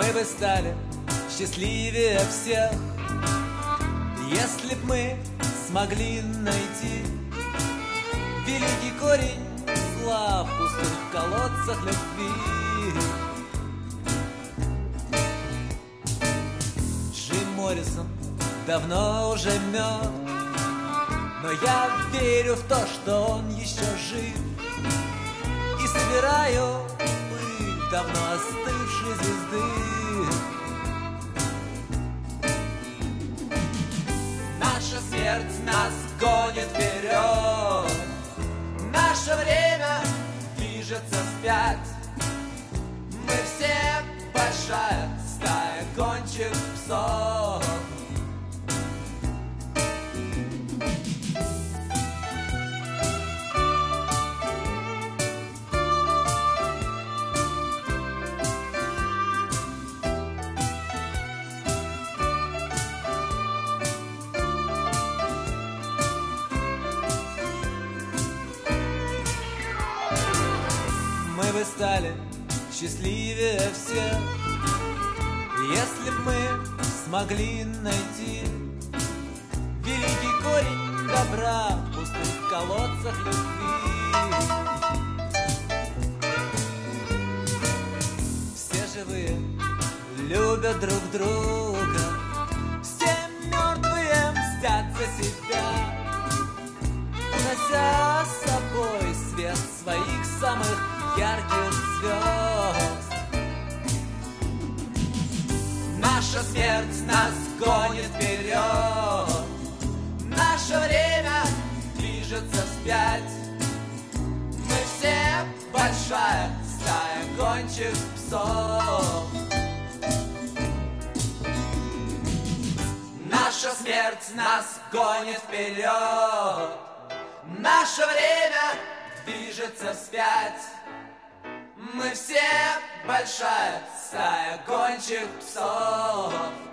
Мы бы стали счастливее всех, если б мы смогли найти великий корень зла в пустых колодцах любви. Джим Моррисон давно уже мертв, но я верю в то, что он еще жив, и собираю пыль давно остывшей звезды. Наша смерть нас гонит вперед, наше время движется вспять. Мы все большая стая гончих псов. Мы бы стали счастливее всех, если б мы смогли найти великий корень добра в пустых колодцах любви. Все живые любят друг друга, все мертвые мстят за себя, унося с собой свет своих самых ярких звезд. Наша смерть нас гонит вперед, наше время движется вспять. Мы все большая стая гончих псов. Наша смерть нас гонит вперед, наше время движется вспять. Мы все большая стая гончих псов.